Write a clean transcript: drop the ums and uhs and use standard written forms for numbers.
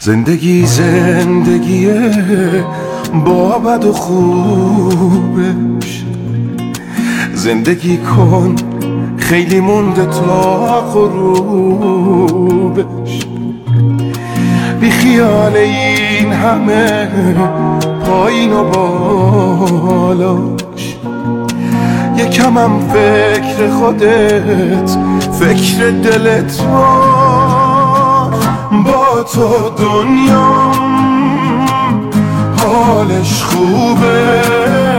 زندگیه با بد و خوبش. زندگی کن خیلی مونده تا غروبش. بی خیال این همه پایین و بالاش، یکمم فکر خودت، فکر دلت با تو دنیا حالش خوبه.